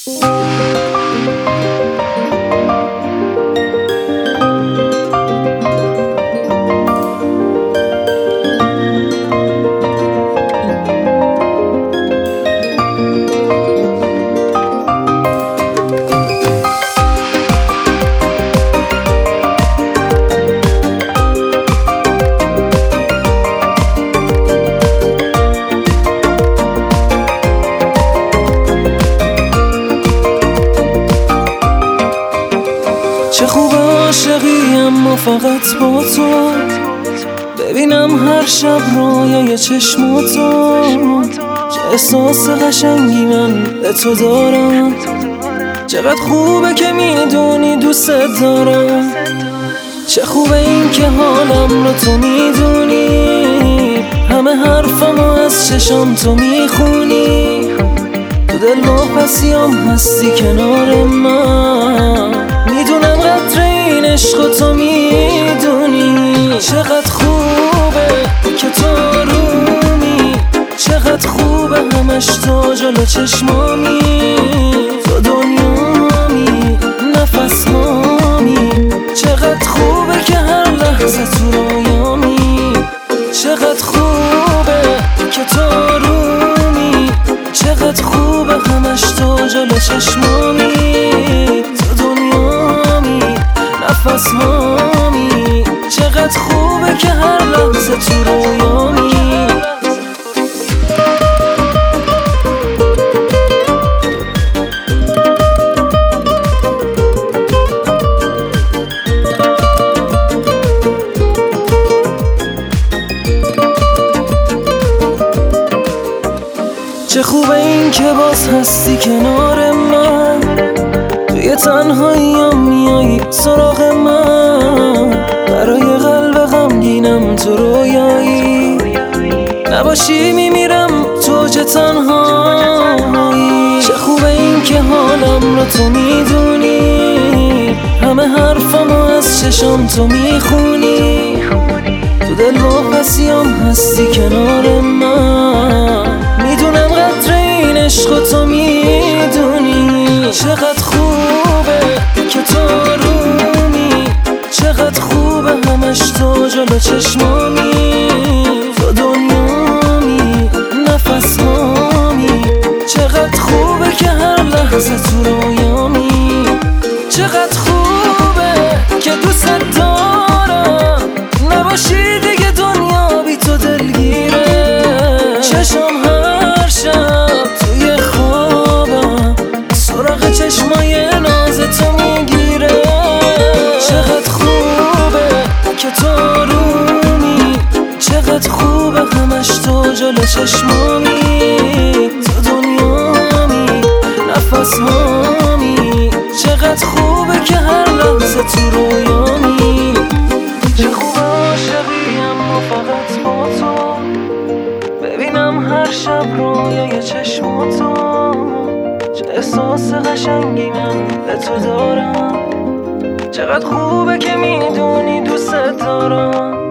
چه خوب عاشقی اما فقط با تو، ببینم هر شب رویای چشماتو. چه احساس قشنگی من به تو دارم، چقدر خوبه که میدونی دوست دارم. چه خوبه این که حالم رو تو میدونی، همه حرفمو از چشام تو میخونی. تو دل و پسیام هستی کنار من، میدونم قدر این عشق تو میدونی. چقدر خوبه که تو رومی، چقدر خوبه همش تو جلو چشمامی. تو دنیامی، نفس هامی، چقدر خوبه که هر لحظه تو رویامی. چقدر خوبه که تو رومی، چقدر خوبه همش تو جلو چشمامی. تو دنیامی، نفس هامی، چقدر خوبه که هر لحظه تو رویامی. چه خوبه این که باز هستی کنار من، توی تنهاییام میایی سراغ من. برای قلب غمگینم تو رویایی، نباشی میمیرم تو اوج تنهایی. چه خوبه این که حالم رو تو میدونی، همه حرفمو از چشام تو میخونی. تو دل و پسیام هستی کنار من، میدونم قدر این عشق تو میدونی. چقدر خوبه که تو رومی، چقدر خوبه همش تو جلو چشمامی. تو دنیامی، نفس هامی، چقدر خوبه که هر لحظه تو رویامی. چقدر خوبه که دوست دارم، نباشی دیگه دنیا بی تو دلگیره. چشم هر شب توی خوابم سراغ چشمای ناز تو میگیره. چقدر خوبه که تو رومی، چقدر خوبه همش تو جلو چشمامی. تو دنیامی، نفس هامی، چقدر خوبه که هر لحظه تو رویامی. چه خوب عاشقی اما فقط با تو، ببینم هر شب رویای چشماتو. چه احساس قشنگی من به تو دارم، چقدر خوبه که میدونی دوست دارم.